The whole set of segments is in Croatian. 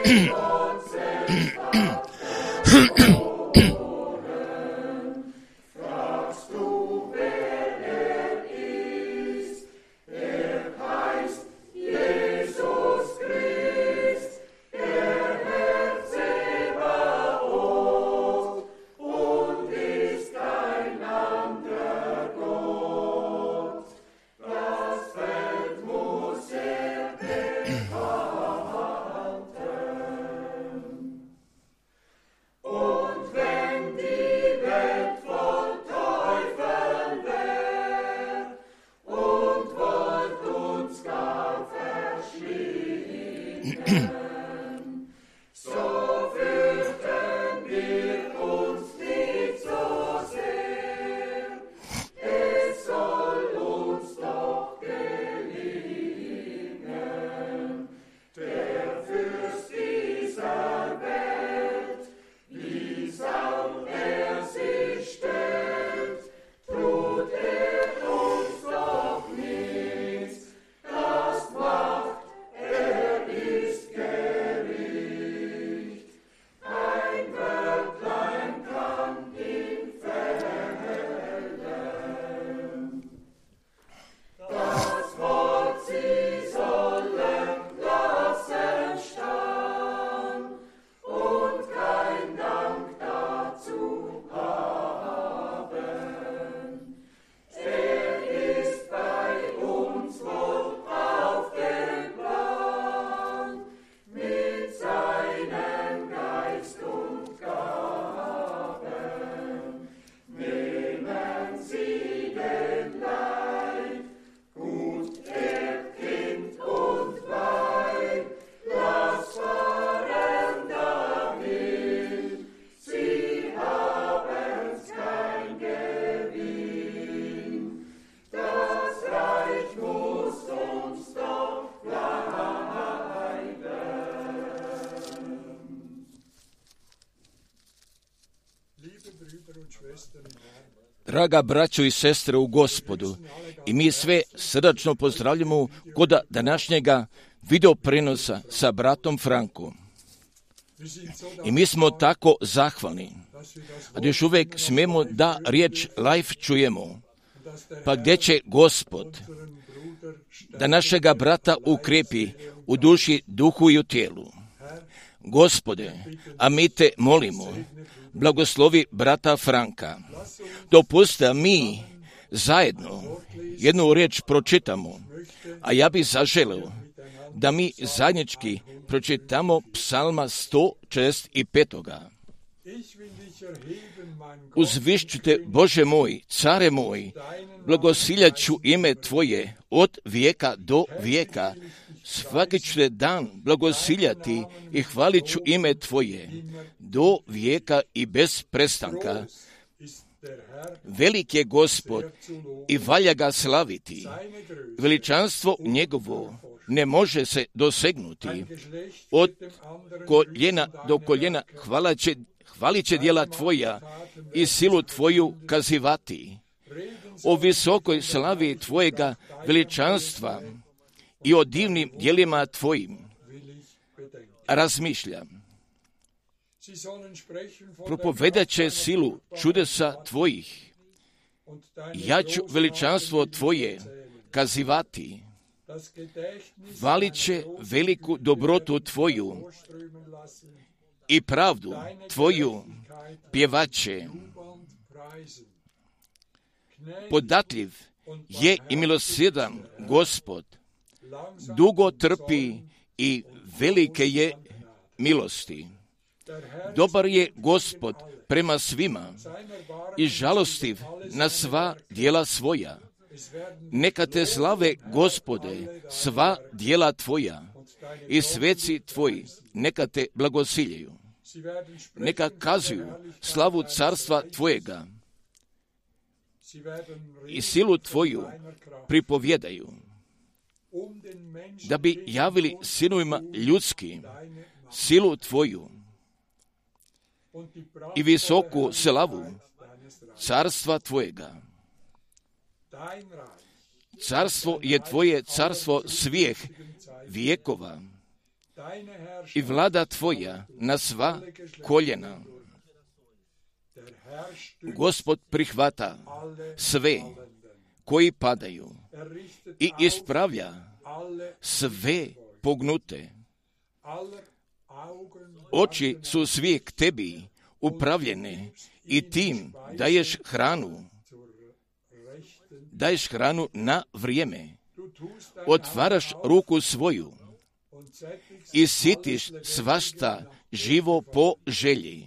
Draga braćo i sestre u Gospodu, i mi sve srdačno pozdravljamo kod današnjega video prenosa sa bratom Frankom. I mi smo tako zahvalni, a da još uvijek smijemo da riječ live čujemo. Pa gdje će Gospod da našega brata ukrepi u duši, duhu i u tijelu? Gospode, a mi te molimo, blagoslovi brata Franka. Dopusti da mi zajedno jednu riječ pročitamo, a ja bih zaželio da mi zajednički pročitamo psalma 145. Uzvišću te, Bože moj, care moj, blagosiljat ću ime Tvoje od vijeka do vijeka. Svaki ću te dan blagosiljati i hvalit ću ime Tvoje do vijeka i bez prestanka. Velik je Gospod i valja ga slaviti. Veličanstvo njegovo ne može se dosegnuti. Od koljena do koljena hvalit će djela Tvoja i silu Tvoju kazivati. O visokoj slavi Tvojega veličanstva i o divnim djelima Tvojim razmišljam. Propovedat će silu čudesa Tvojih. Ja ću veličanstvo Tvoje kazivati. Hvalit će veliku dobrotu Tvoju i pravdu Tvoju pjevaće. Podatljiv je i milosrdan Gospod, dugo trpi i velike je milosti. Dobar je Gospod prema svima i žalostiv na sva djela svoja. Neka te slave, Gospode, sva djela Tvoja i sveci Tvoji, neka te blagosiljaju. Neka kazuju slavu carstva Tvojega i silu Tvoju pripovjedaju, da bi javili sinovima ljudskim silu Tvoju i visoku slavu carstva Tvojega. Carstvo je Tvoje carstvo svih vijekova i vlada tvoja na sva koljena. Gospod prihvata sve koji padaju i ispravlja sve pognute. Oči su svi k tebi upravljene i tim daješ hranu na vrijeme. Otvaraš ruku svoju i sitiš svašta živo po želji.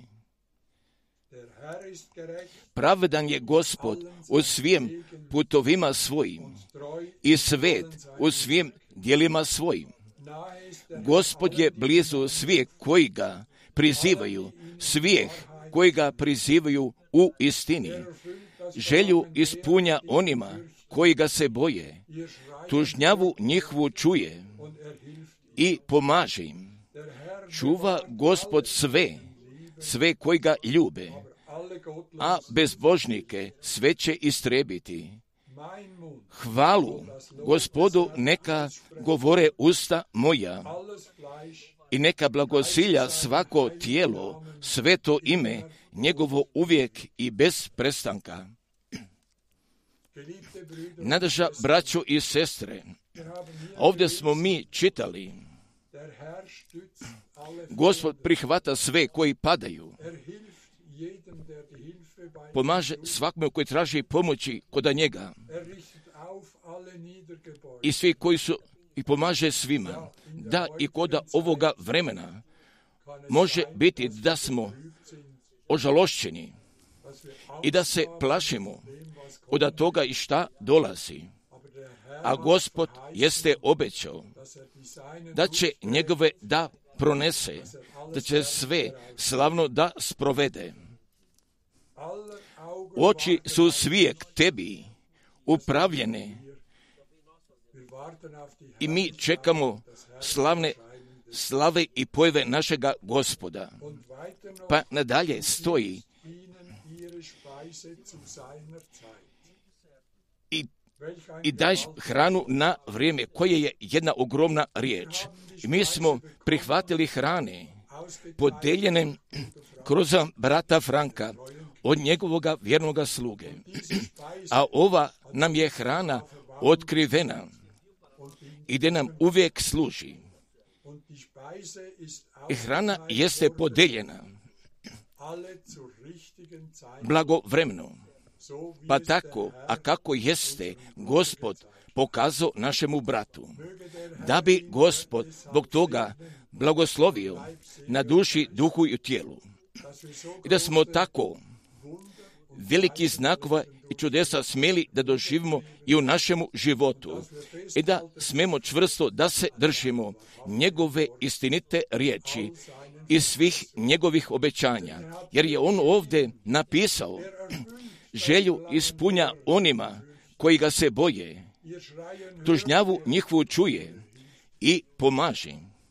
Pravedan je Gospod u svim putovima svojim i svet u svim djelima svojim. Gospod je blizu svih koji ga prizivaju, svih koji ga prizivaju u istini. Želju ispunja onima koji ga se boje, tužnjavu njihovu čuje i pomaže im. Čuva Gospod sve koji ga ljube, a bezbožnike sve će istrebiti. Hvalu Gospodu neka govore usta moja i neka blagosilja svako tijelo, sveto ime njegovo uvijek i bez prestanka. Nadraža braćo i sestre, ovdje smo mi čitali, Gospod prihvata sve koji padaju, pomaže svakome koji traži pomoći kod njega i svi koji su i pomaže svima. Da i kod ovoga vremena može biti da smo ožalošćeni i da se plašimo od toga i šta dolazi. A Gospod jeste obećao da će njegove da pronese, da će sve slavno da sprovede. Oči su svije k tebi upravljene i mi čekamo slave i pojave našega Gospoda. Pa nadalje stoji i daješ hranu na vrijeme, koje je jedna ogromna riječ. I mi smo prihvatili hrane podeljene kroz brata Franka od njegovoga vjernoga sluge. A ova nam je hrana otkrivena i da nam uvijek služi. I hrana jeste podeljena blagovremeno. Pa tako, a kako jeste Gospod pokazao našemu bratu, da bi Gospod zbog toga blagoslovio na duši, duhu i u tijelu. I da smo tako veliki znakova i čudesa smjeli da doživimo i u našemu životu i da smemo čvrsto da se držimo njegove istinite riječi i svih njegovih obećanja, jer je on ovdje napisao želju ispunja onima koji ga se boje, tužnjavu njihovu čuje i pomaže.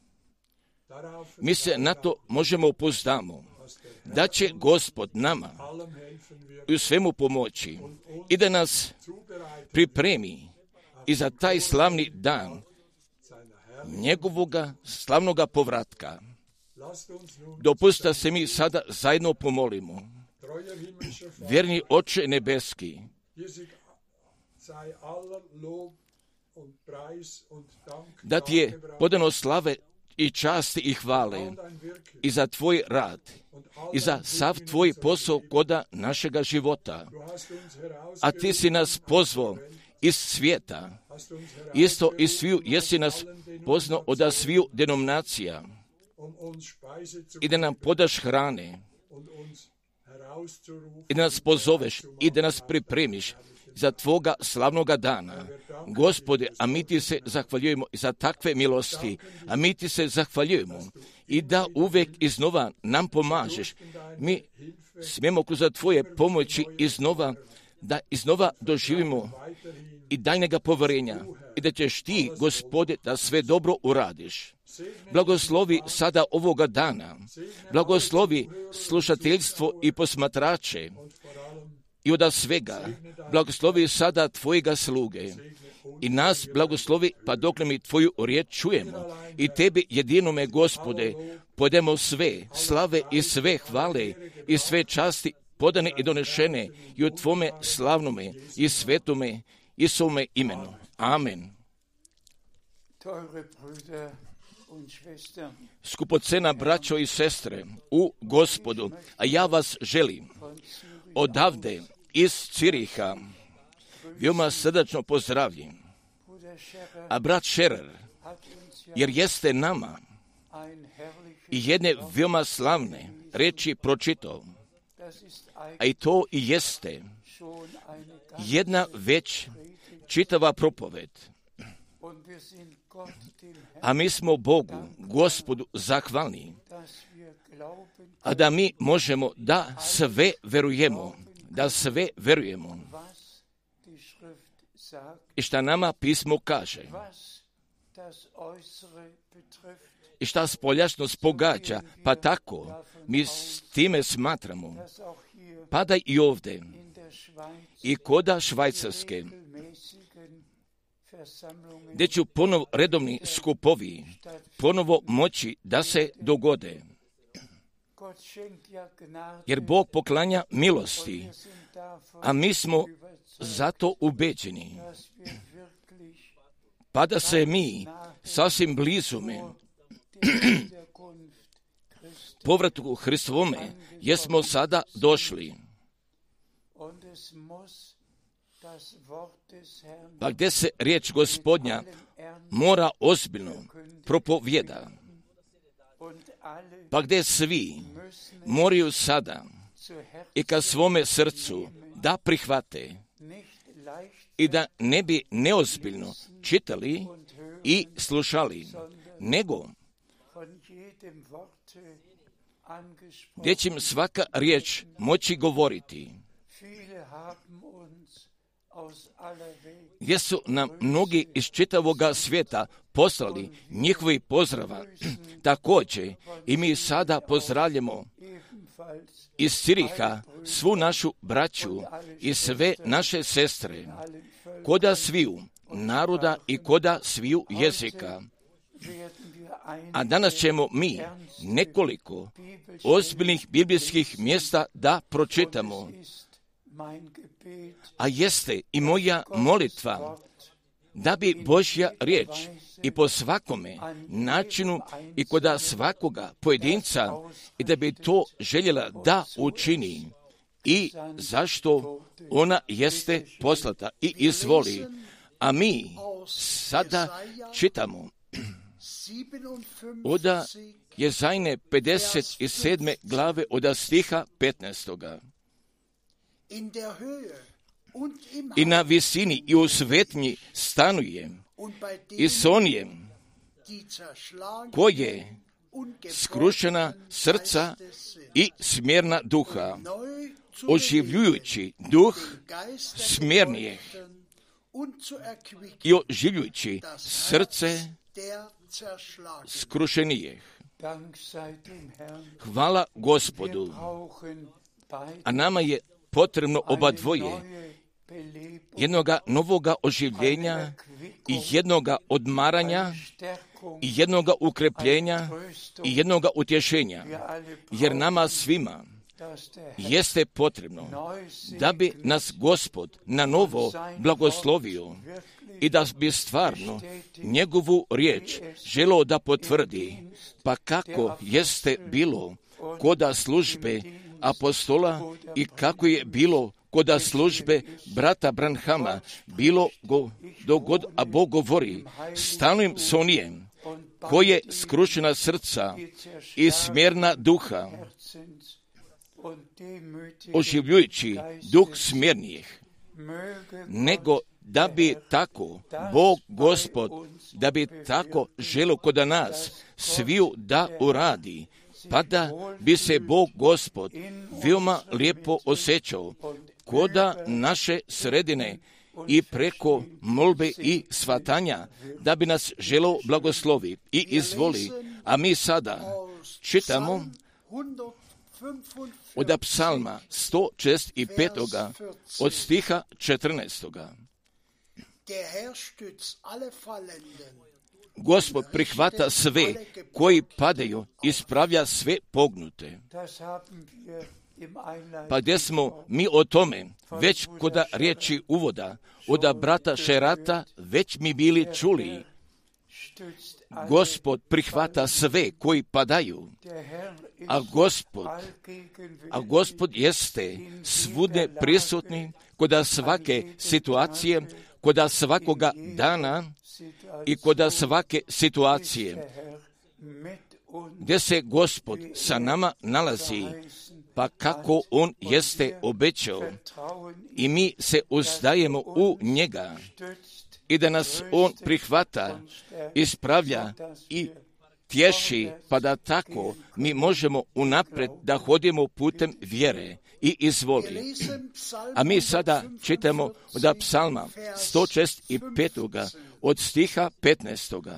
Mi se na to možemo pouzdamo da će Gospod nama u svemu pomoći i da nas pripremi i za taj slavni dan njegovoga slavnoga povratka. Dopustite se mi sada zajedno pomolimo. Vjerni Oče nebeski, da ti je podano slave i časti i hvale i za tvoj rad i za sav tvoj posao koda našega života. A ti si nas pozvao iz svijeta, isto i sviju jesi nas poznao od sviju denominacija i da nam podaš hrane i da nas pozoveš i da nas pripremiš za tvoga slavnoga dana. Gospode, a mi ti se zahvaljujemo za takve milosti, a mi ti se zahvaljujemo i da uvijek iznova nam pomažeš. Mi smijemo kroz tvoje pomoći da iznova doživimo i daljnjega povjerenja i da ćeš ti, Gospode, da sve dobro uradiš. Blagoslovi sada ovoga dana, blagoslovi slušateljstvo i posmatrače i od svega, blagoslovi sada tvojega sluge i nas blagoslovi, pa dokle mi Tvoju riječ čujemo. I Tebi, jedinome Gospode, podemo sve slave i sve hvale i sve časti podane i donešene i u Tvome slavnome i svetome i svome imenu. Amen. Skupocena braćo i sestre u Gospodu, a ja vas želim odavde iz Ciriha veoma srdačno pozdravljam. A brat Scherer, jer jeste nama i jedne veoma slavne reči pročitao, a i to i jeste jedna već čitava propoved. A mi smo Bogu, Gospodu, zahvalni, a da mi možemo da sve verujemo, i šta nama pismo kaže, i šta spoljašnost pogađa, pa tako mi s time smatramo, pa da i ovdje, i koda Švajcarske, gdje će ponovo redovni skupovi ponovo moći da se dogode. Jer Bog poklanja milosti, a mi smo zato ubeđeni, pa da se mi sasvim blizume povratu Hristovome jesmo sada došli. Pa gdje se riječ Gospodnja mora ozbiljno propovjeda, pa gdje svi moraju sada i ka svome srcu da prihvate i da ne bi neozbiljno čitali i slušali, nego gdje će im svaka riječ moći govoriti. Gdje su nam mnogi iz čitavoga svijeta poslali njihovi pozdrava, također i mi sada pozdravljamo iz Ciriha svu našu braću i sve naše sestre, koda sviju naroda i koda sviju jezika. A danas ćemo mi nekoliko ozbiljnih biblijskih mjesta da pročitamo. A jeste i moja molitva da bi Božja riječ i po svakome načinu i kod svakoga pojedinca i da bi to željela da učini i zašto ona jeste poslata i izvoli. A mi sada čitamo od Jezajne 57. glave od stiha 15. I na visini i u svetnji stanuje i s onijem koje skrušena srca i smjerna duha, oživljujući duh smjernijih i oživljujući srce skrušenijih. Hvala Gospodu, a nama je potrebno oba dvoje, jednoga novoga oživljenja i jednoga odmaranja i jednoga ukrepljenja i jednoga utješenja, jer nama svima jeste potrebno da bi nas Gospod na novo blagoslovio i da bi stvarno njegovu riječ želio da potvrdi, pa kako jeste bilo koda službe apostola i kako je bilo koda službe brata Branhama, bilo dogod, a Bog govori, stanujem s onijem koje skrušena srca i smjerna duha, oživljujući duh smjernijih, nego da bi tako Bog Gospod, da bi tako želio kod nas sviju da uradi, pa da bi se Bog Gospod veoma lijepo osjećao koda naše sredine i preko molbe i svatanja, da bi nas želio blagoslovi i izvoli. A mi sada čitamo od psalma 165. od stiha 14. Gospod prihvata sve koji padaju, ispravlja sve pognute. Pa gdje smo mi o tome, već kod riječi uvoda, od brata Šerata, već mi bili čuli. Gospod prihvata sve koji padaju, a Gospod jeste svugdje prisutni kod svake situacije, kod svakoga dana i kod svake situacije gdje se Gospod sa nama nalazi, pa kako On jeste obećao i mi se uzdajemo u njega i da nas On prihvata, ispravlja i tješi, pa da tako mi možemo unaprijed da hodimo putem vjere i izvoli. A mi sada čitamo od psalma 165. od stiha 15.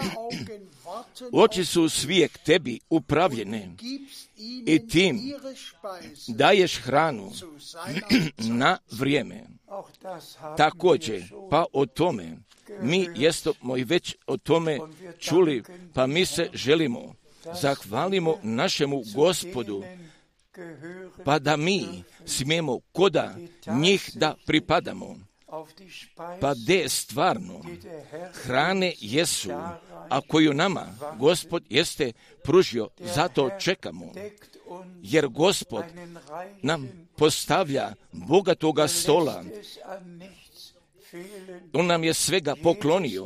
Oči su svijek tebi upravljene i tim daješ hranu na vrijeme. Također, pa o tome, mi jesmo i već o tome čuli, pa mi se želimo, zahvalimo našemu Gospodu, pa da mi smijemo koda njih da pripadamo, pa gdje stvarno hrane jesu, a koju nama Gospod jeste pružio, zato čekamo, jer Gospod nam postavlja bogatoga stola. On nam je svega poklonio,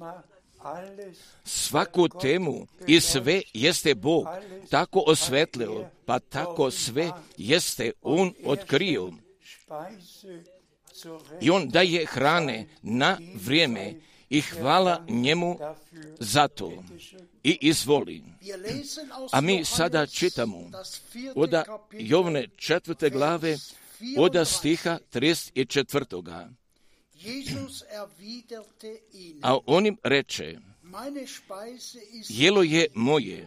svaku temu i sve jeste Bog tako osvetlio, pa tako sve jeste On otkrio. I On daje hrane na vrijeme i hvala njemu za to. I izvoli. A mi sada čitamo od Jovne 4. glave od stiha 34. A on im reče, jelo je moje,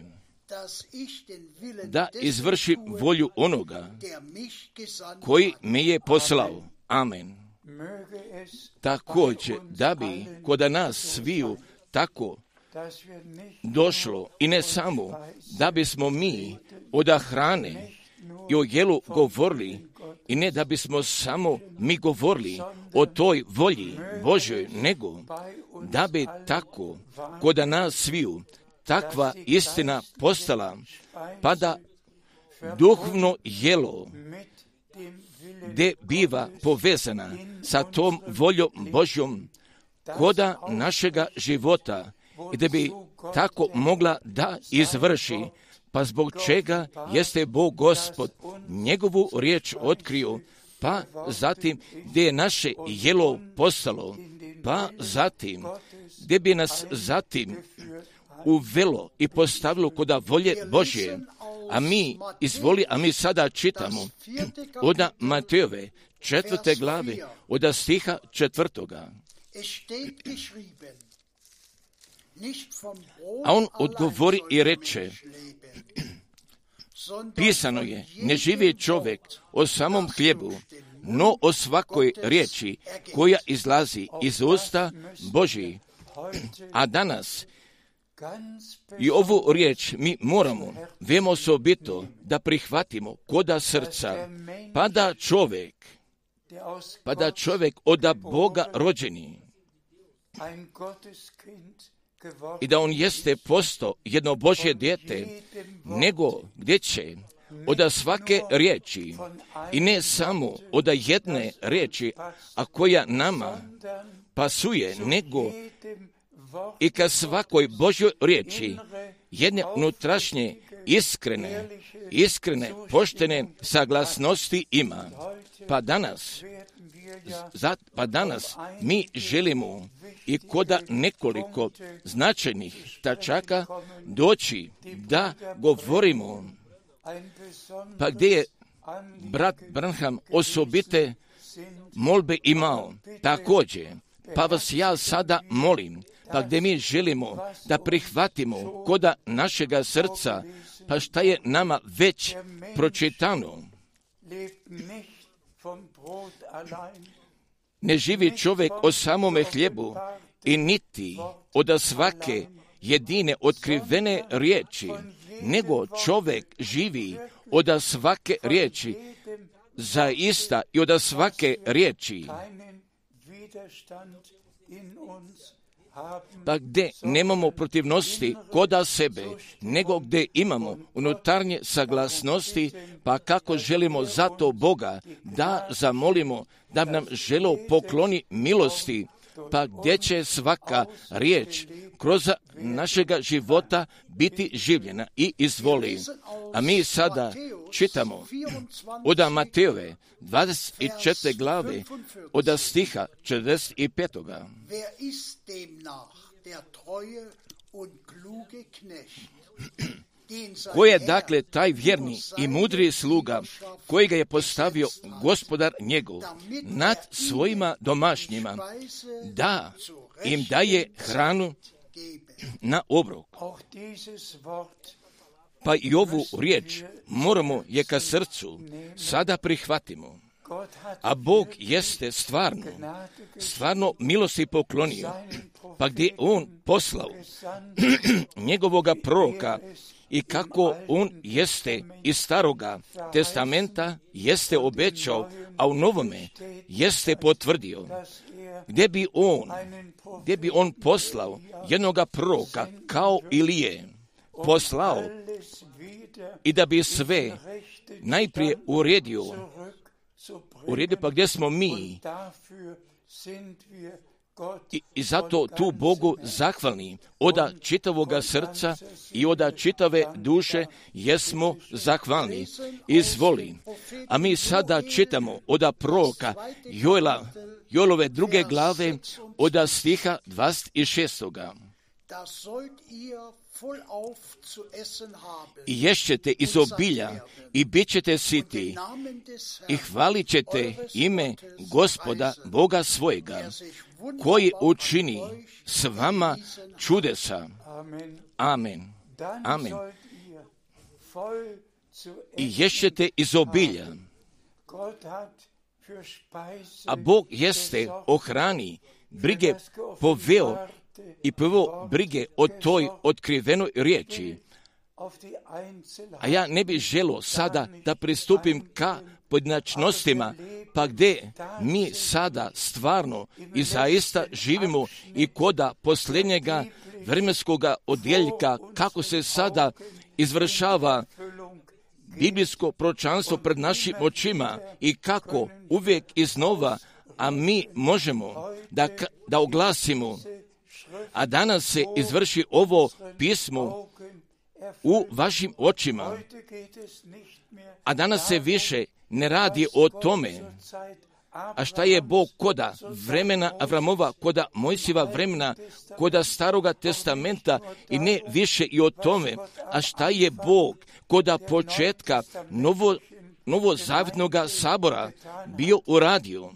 da izvršim volju onoga koji me je poslao. Amen. Također, da bi kod nas sviju tako došlo, i ne samo da bismo mi od hrane i o jelu govorili, i ne da bismo samo mi govorili o toj volji Božjoj, nego da bi tako kod nas sviju takva istina postala, pa da duhovno jelo gdje biva povezana sa tom voljom Božjom koda našega života i da bi tako mogla da izvrši, pa zbog čega jeste Bog Gospod njegovu riječ otkrio, pa zatim gdje je naše jelo postalo, pa zatim gdje bi nas zatim uvelo i postavilo koda volje Božje. A mi sada čitamo od Matejove 4. glave od stiha 4. A on odgovori i reče, pisano je, ne živi čovjek o samom hljebu, no o svakoj riječi koja izlazi iz usta Božji. A danas i ovu riječ mi moramo veoma osobito da prihvatimo koda srca, pa da čovjek od Boga rođeni i da on jeste postao jedno Božje dijete, nego gdje će od svake riječi, i ne samo od jedne riječi, a koja nama pasuje, nego i ka svakoj Božjoj riječi jedne unutrašnje iskrene, poštene saglasnosti ima. Pa danas mi želimo i koda nekoliko značajnih tačaka doći da govorimo, pa gdje je brat Branham osobite molbe imao također, pa vas ja sada molim, pa gdje mi želimo da prihvatimo koda našega srca, pa šta je nama već pročitano. ne živi čovjek o samome hljebu i niti od svake jedine otkrivene riječi, nego čovjek živi od svake riječi, zaista i od svake riječi. Pa gdje nemamo protivnosti koda sebe, nego gdje imamo unutarnje saglasnosti, pa kako želimo zato Boga da zamolimo da nam želo pokloni milosti, pa gdje će svaka riječ kroz našega života biti življena i izvoli. A mi sada čitamo od Matejove 24. glave od stiha 45. Ko je dakle taj vjerni i mudri sluga kojega je postavio gospodar njegov nad svojima domašnjima, da im daje hranu na obrok. Pa i ovu riječ moramo je ka srcu sada prihvatimo. A Bog jeste stvarno milosti poklonio, pa gdje On poslao njegovoga proroka i kako On jeste iz staroga testamenta jeste obećao, a u novome jeste potvrdio, gdje bi on poslao jednoga proroka kao Ilije poslao i da bi sve najprije uredio pa gdje smo mi i zato tu Bogu zahvalni od čitavoga srca i od čitave duše jesmo zahvalni. Izvoli. A mi sada čitamo od proroka Joelove 2. glave od stiha 26. I ješćete iz obilja i bit ćete siti i hvalit ćete ime Gospoda Boga svojega, koji učini s vama čudesa. Amen. Amen. I ješćete iz obilja. A Bog jeste o hrani brige poveo i prvo brige o toj otkrivenoj riječi. A ja ne bih želio sada da pristupim ka pojedinačnostima, pa gdje mi sada stvarno i zaista živimo i koda posljednjega vremenskoga odjeljka, kako se sada izvršava biblijsko proročanstvo pred našim očima i kako uvijek iznova, a mi možemo da oglasimo, a danas se izvrši ovo pismo u vašim očima, a danas se više ne radi o tome, a šta je Bog koda vremena Avramova, koda Mojsijeva vremena, koda staroga testamenta i ne više i o tome, a šta je Bog koda početka novozavjetnoga sabora bio uradio.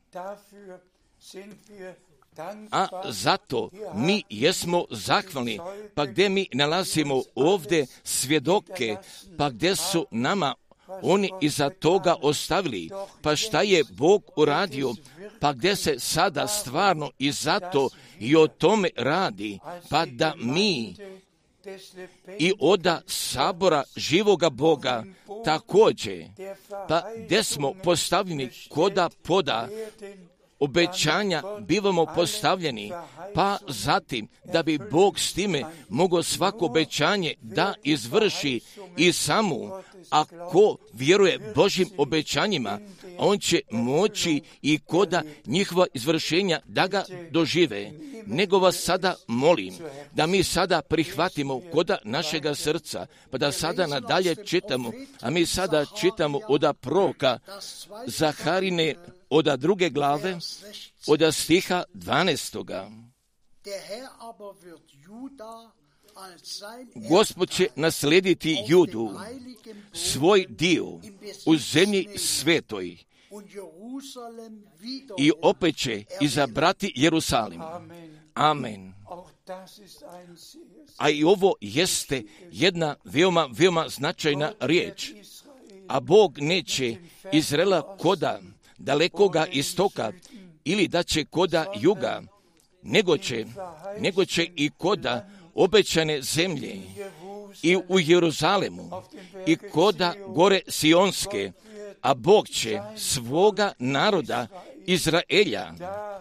A zato mi jesmo zahvalni, pa gdje mi nalazimo ovdje svjedoke, pa gdje su nama oni iza toga ostavili, pa šta je Bog uradio, pa gdje se sada stvarno i zato i o tome radi, pa da mi i od sabora živoga Boga također, pa gdje smo postavljeni koda poda obećanja bivamo postavljeni, pa zatim da bi Bog s time mogao svako obećanje da izvrši i samu, ako vjeruje Božjim obećanjima, on će moći i koda njihova izvršenja da ga dožive. Nego vas sada molim da mi sada prihvatimo koda našega srca, pa da sada nadalje čitamo, a mi sada čitamo od proroka Zaharine od 2. glave, od stiha 12. Gospod će naslijediti Judu, svoj dio u zemlji svetoj, i opet će izabrati Jerusalim. Amen. A i ovo jeste jedna veoma značajna riječ. A Bog neće Izraela koda dalekoga istoka ili da će koda juga, nego će i koda obećane zemlje i u Jeruzalemu i koda gore Sionske, a Bog će svoga naroda Izraelja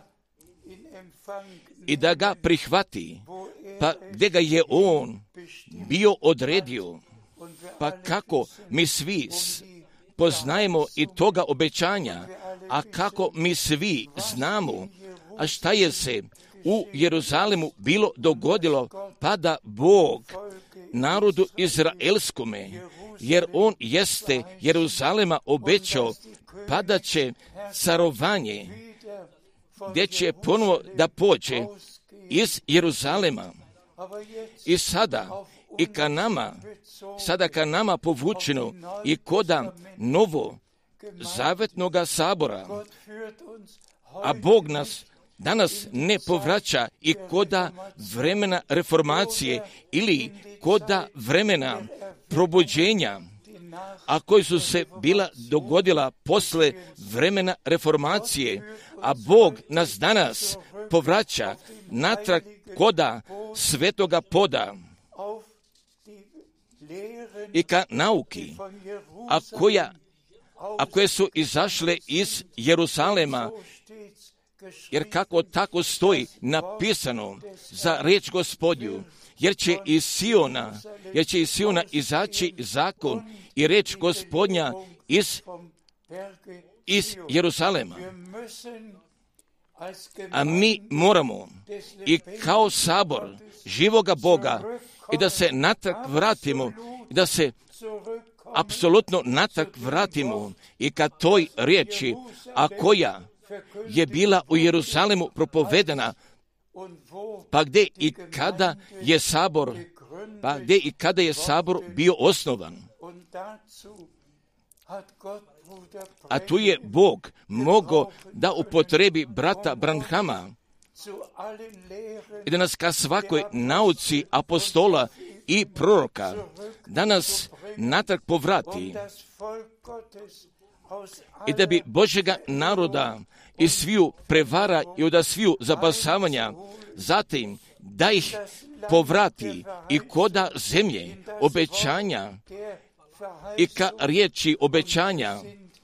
i da ga prihvati, pa gdje ga je on bio odredio, pa kako mi svi poznajemo i toga obećanja, a kako mi svi znamo, a šta je se u Jeruzalemu bilo dogodilo, pa da Bog narodu Izraelskome, jer on jeste Jeruzalema obećao, pa da će carovanje, gdje će ponovo da pođe iz Jeruzalema. I sada ka nama povučeno i koda novo zavetnoga sabora, a Bog nas danas ne povraća i koda vremena reformacije ili koda vremena probuđenja, a koji su se bila dogodila posle vremena reformacije, a Bog nas danas povraća natrag koda svetoga poda i ka nauki, a koje su izašle iz Jeruzalema, jer kako tako stoji napisano za reč Gospodnju, jer će iz Siona izaći zakon i reč Gospodnja iz Jeruzalema. A mi moramo i kao sabor živoga Boga i da se natrag vratimo, i da se apsolutno natrag vratimo i ka toj riječi, a koja je bila u Jeruzalemu propovedana, pa gdje i kada je sabor bio osnovan. A tu je Bog mogao da upotrebi brata Branhama i da nas ka svakoj nauci apostola i proroka da nas natrag povrati i da bi Božjega naroda i sviju prevara i od sviju zabasavanja, zatim da ih povrati i koda zemlje obećanja i ka riječi obećanja.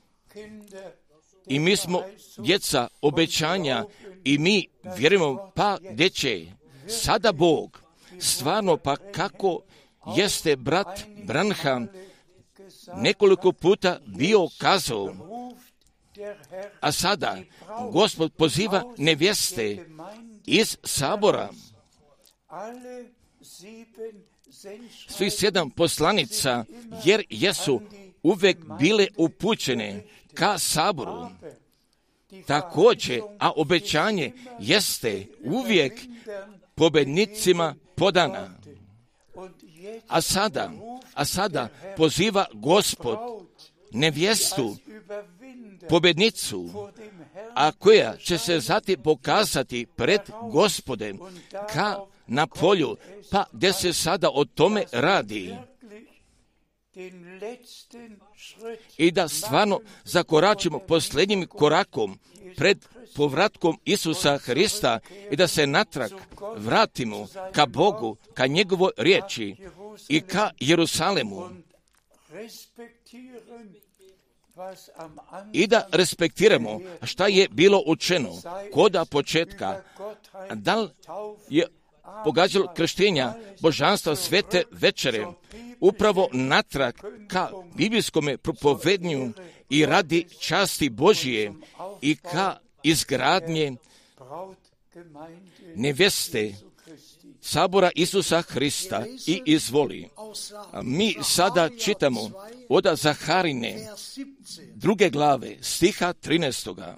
I mi smo djeca obećanja i mi vjerujemo, pa gdje će sada Bog stvarno, pa kako jeste brat Branham nekoliko puta bio kazao, a sada Gospod poziva nevjeste iz sabora. Svi 7 poslanica, jer jesu uvek bile upućene ka saboru. Također, a obećanje jeste uvijek pobednicima podana. A sada poziva Gospod nevjestu, pobednicu, a koja će se zatim pokazati pred Gospodem na polju, pa gdje se sada o tome radi. I da stvarno zakoračimo posljednjim korakom pred povratkom Isusa Hrista i da se natrag vratimo ka Bogu, ka njegovoj riječi i ka Jeruzalemu. I da respektiramo šta je bilo učeno koda početka, da li je pogađalo krštenja božanstva svete večere upravo natrag ka biblijskome propovednju i radi časti Božije i ka izgradnje nevjeste sabora Isusa Hrista i izvoli. Mi sada čitamo od Zaharine 2. glave stiha 13.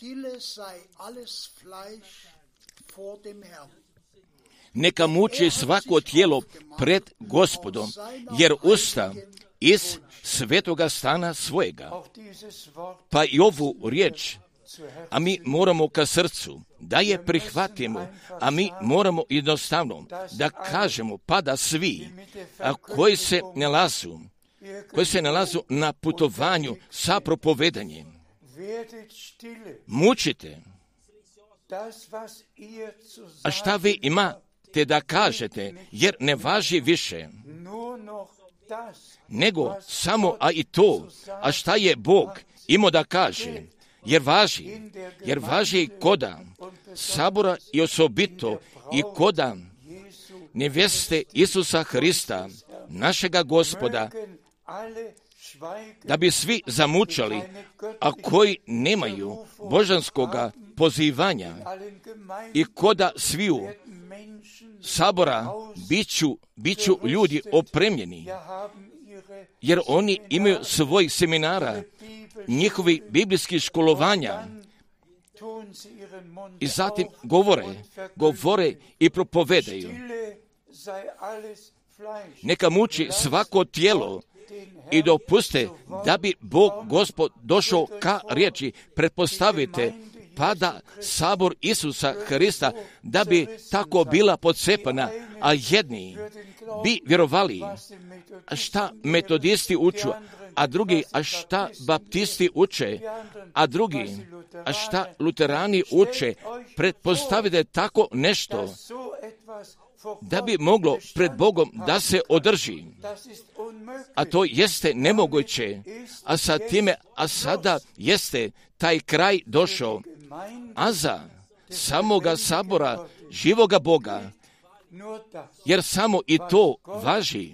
Neka muči svako tijelo pred Gospodom, jer usta iz svetoga stana svojega. Pa i ovu riječ, a mi moramo ka srcu da je prihvatimo, a mi moramo jednostavno da kažemo, pa da svi, a koji se nalazu na putovanju sa propovedanjem, mučite A šta vi imate da kažete, jer ne važi više, nego samo, a i to, a šta je Bog imao da kaže, jer važi koda sabora i osobito i koda nevjeste Isusa Hrista, našega Gospoda, da bi svi zamučali, a koji nemaju božanskoga pozivanja i koda sviju sabora biću ljudi opremljeni, jer oni imaju svoj seminara, njihovi biblijskih školovanja i zatim govore i propovedaju. Neka muči svako tijelo i dopuste da bi Bog Gospod došao ka riječi. Pretpostavite pa da sabor Isusa Hrista da bi tako bila pocepana, a jedni bi vjerovali, a šta metodisti uču, a drugi, a šta baptisti uče, a drugi, a šta luterani uče. Pretpostavite tako nešto da bi moglo pred Bogom da se održi. A to jeste nemoguće, a sada jeste taj kraj došao, a za samoga sabora živoga Boga, jer samo i to važi.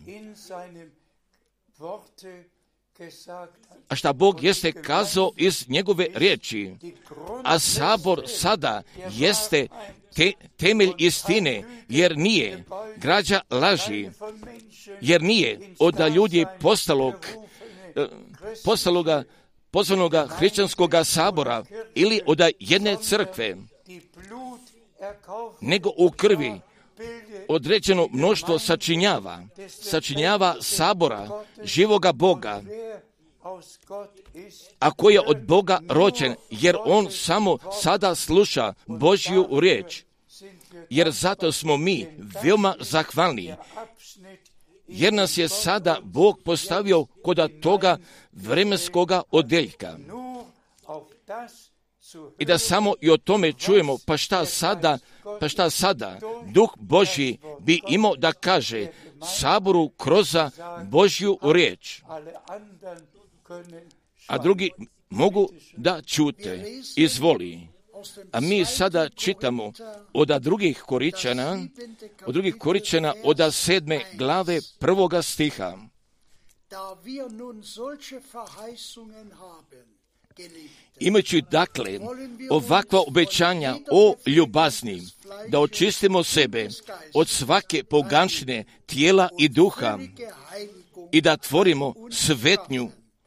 A šta Bog jeste kazao iz njegove riječi, a sabor sada jeste temelj istine, jer nije građa laži, jer nije od ljudi poslanoga hrišćanskoga sabora ili od jedne crkve, nego u krvi određeno mnoštvo sačinjava sabora živoga Boga, a koji je od Boga rođen, jer on samo sada sluša Božju riječ. Jer zato smo mi veoma zahvalni, jer nas je sada Bog postavio kod toga vremenskoga odeljka. I da samo i o tome čujemo, pa šta sada Duh Božji bi imao da kaže saboru kroz Božju riječ, a drugi mogu da čute. Izvoli. A mi sada čitamo od drugih Koričana od 7. glave 1. stiha. Imajući dakle ovakva obećanja o ljubazni, da očistimo sebe od svake poganštine tijela i duha i da tvorimo svetnju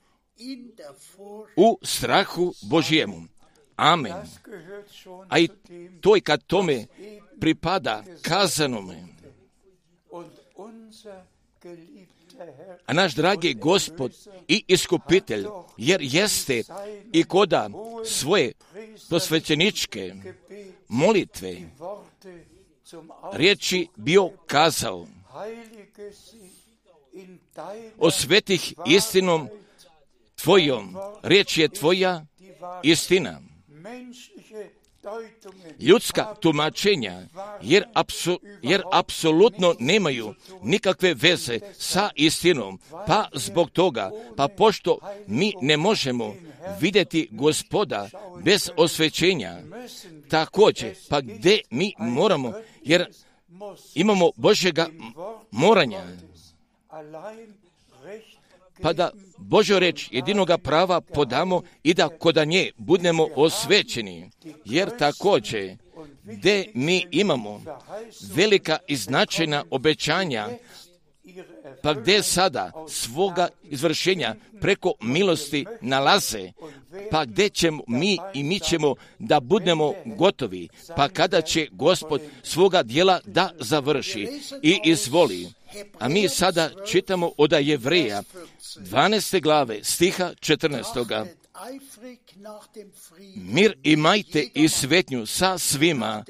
u strahu Božjemu. Amen. A i to i kad tome pripada kazanome. A naš dragi Gospod i Iskupitelj, jer jeste i koda svoje posvećeničke molitve riječi bio kazao, osvetih istinom tvojom, riječ je tvoja istina. Ljudska tumačenja, jer apsolutno nemaju nikakve veze sa istinom, pa zbog toga, pa pošto mi ne možemo vidjeti Gospoda bez osvećenja, također, pa gdje mi moramo, jer imamo Božjega moranja, pa da Božju reč jedinoga prava podamo i da kod nje budemo osvećeni, jer također gdje mi imamo velika i značajna obećanja, pa gdje sada svoga izvršenja preko milosti nalaze, pa gdje ćemo mi ćemo da budemo gotovi, pa kada će Gospod svoga djela da završi i izvoli. A mi sada čitamo od Jevreja 12. glave stiha 14. Mir imajte i svetnju sa svima,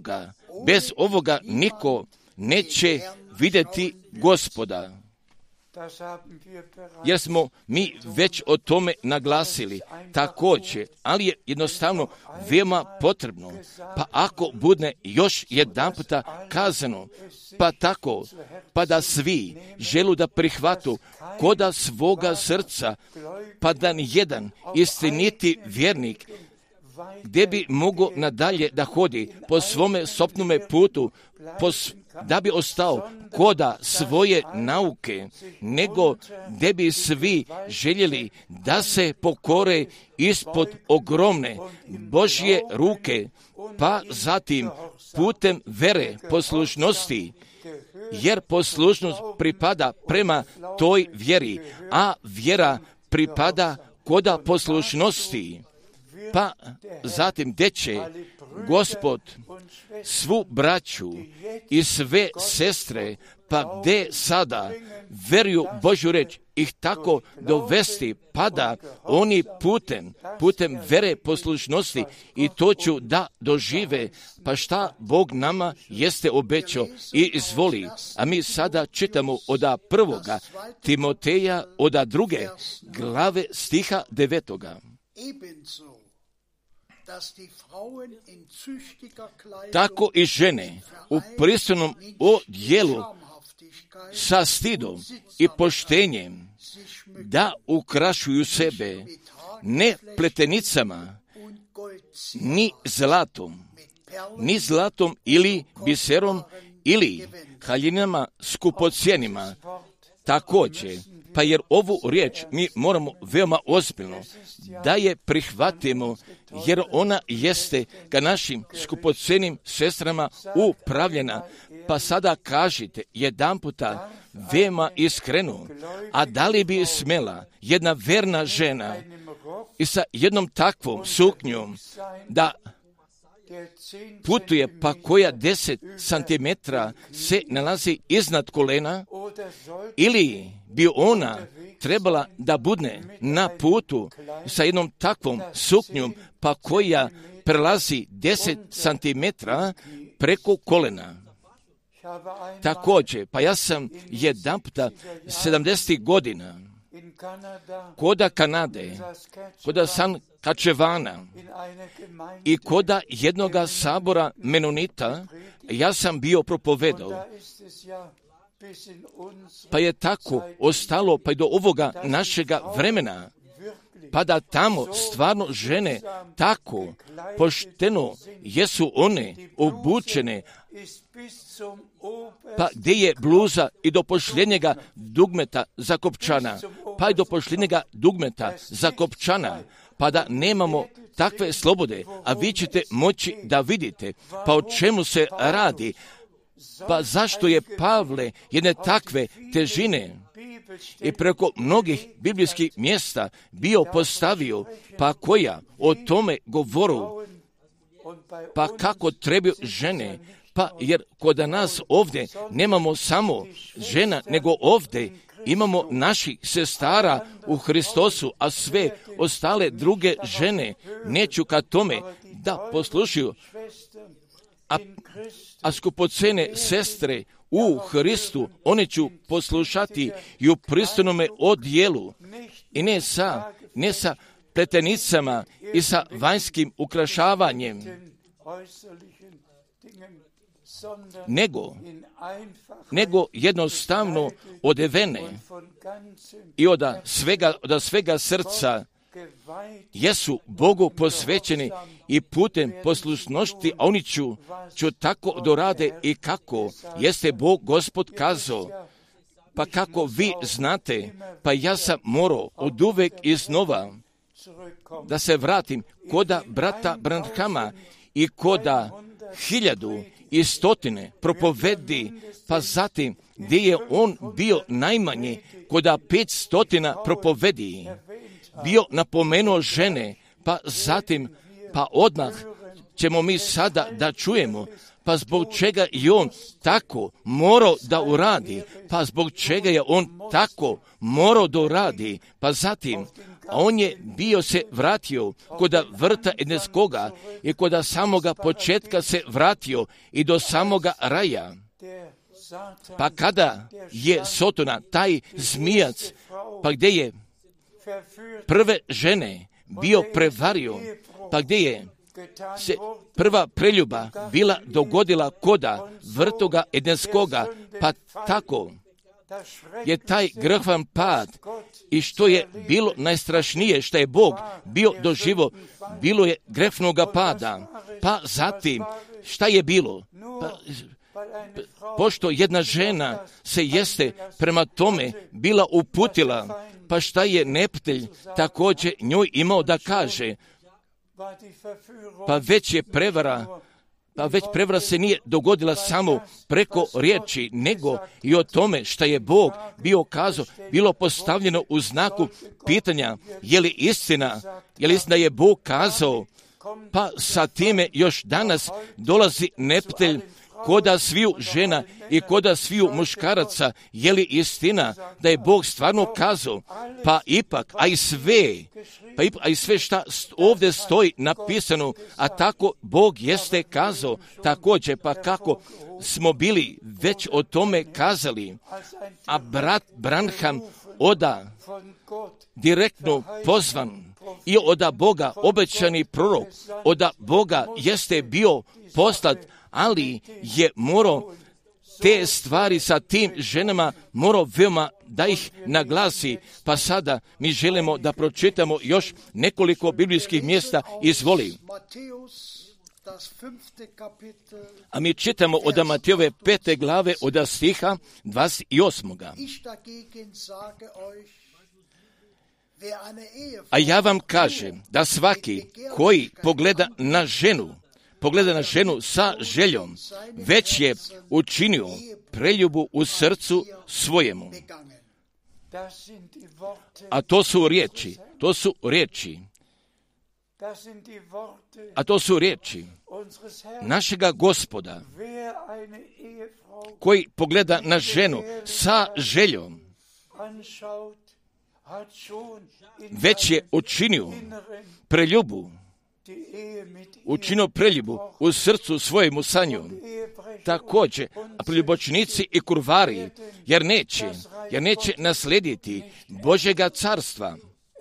bez ovoga niko neće vidjeti Gospoda. jer smo mi već o tome naglasili također, ali je jednostavno veoma potrebno, pa ako bude još jedanputa kazano, pa tako, pa da svi želu da prihvatu koda svoga srca, pa da nijedan istiniti vjernik gdje bi mogao nadalje da hodi po svome sopnome putu, da bi ostao koda svoje nauke, nego gdje bi svi željeli da se pokore ispod ogromne Božje ruke, pa zatim putem vere poslušnosti, jer poslušnost pripada prema toj vjeri, a vjera pripada koda poslušnosti. Pa zatim gdje će Gospod svu braću i sve sestre, pa gdje sada veruju Božju reč, ih tako dovesti, pa da oni putem vere poslušnosti i to ću da dožive, pa šta Bog nama jeste obećao i izvoli. A mi sada čitamo od 1. Timoteja, od 2. glave stiha 9. Tako i žene u pristojnom odjelu sa stidom i poštenjem da ukrašuju sebe ne pletenicama, ni zlatom ili biserom ili haljinama skupocijenima. Također, pa jer ovu riječ mi moramo veoma ozbiljno da je prihvatimo, jer ona jeste ka našim skupocijenim sestrama upravljena. Pa sada kažite jedanputa veoma iskreno, a da li bi smela jedna verna žena i sa jednom takvom suknjom da putuje, pa koja 10 santimetra se nalazi iznad kolena, ili bi ona trebala da bude na putu sa jednom takvom suknjom, pa koja prelazi 10 santimetra preko kolena. Također, pa ja sam jedanputa 70. godina koda Kanade, koda San Kačevana i koda jednoga sabora Menonita, ja sam bio propovedao. Pa je tako ostalo pa i do ovoga našega vremena, pa da tamo stvarno žene tako pošteno jesu one obučene, pa gdje je bluza i do posljednjega dugmeta zakopčana, pa i do posljednjega dugmeta zakopčana, pa da nemamo takve slobode, a vi ćete moći da vidite, pa o čemu se radi, pa zašto je Pavle jedne takve težine i preko mnogih biblijskih mjesta bio postavio, pa koja o tome govoru, pa kako trebaju žene, pa jer kod nas ovdje nemamo samo žena, nego ovdje imamo naših sestara u Hristosu, a sve ostale druge žene neću ka tome da poslušaju, a skupocene sestre u Hristu, one ću poslušati i u pristojnome odjelu i ne sa pletenicama i sa vanjskim ukrašavanjem, nego jednostavno odevene i od svega srca jesu Bogu posvećeni i putem poslušnosti, a oni ću tako dorade i kako jeste Bog Gospod kazao. Pa kako vi znate, pa ja sam morao od uvek iznova da se vratim koda brata Branhama i koda 1100 propovedi, pa zatim gdje je on bio najmanje koda 500 propovedi, bio napomenuo žene, pa zatim, pa odmah ćemo mi sada da čujemo, pa zbog čega je on tako morao da uradi, pa zbog čega je on tako morao da uradi, pa zatim, a on je bio se vratio koda vrta Edenskoga i koda samoga početka se vratio i do samoga raja. Pa kada je Sotona, taj zmijac, pa gdje je prve žene bio prevario, pa gdje je se prva preljuba bila dogodila koda vrtoga Edenskoga, pa tako je taj grehvan pad i što je bilo najstrašnije, što je Bog bio doživo, bilo je grehnoga pada. Pa zatim, šta je bilo? Pošto jedna žena se jeste prema tome bila uputila, pa šta je neptelj također njoj imao da kaže? Pa već prevara se nije dogodila samo preko riječi, nego i o tome što je Bog bio kazao, bilo postavljeno u znaku pitanja, je li istina je Bog kazao, pa sa time još danas dolazi neptelj koda sviju žena i koda sviju muškaraca, je li istina da je Bog stvarno kazao, pa ipak, a i sve šta ovdje stoji napisano, a tako Bog jeste kazao također, pa kako smo bili već o tome kazali, a brat Branham oda direktno pozvan i oda Boga obećani prorok, oda Boga jeste bio poslat, ali je morao te stvari sa tim ženama morao veoma da ih naglasi. Pa sada mi želimo da pročitamo još nekoliko biblijskih mjesta. Izvoli. A mi čitamo od Matejove 5. glave od stiha 28. A ja vam kažem da svaki koji pogleda na ženu sa željom, već je učinio preljubu u srcu svojemu. A to su riječi našega Gospoda, koji pogleda na ženu sa željom, već je učinio preljubu u srcu svojemu sa njom. Također, a preljubočnici i kurvari, jer neće naslijediti Božjega carstva.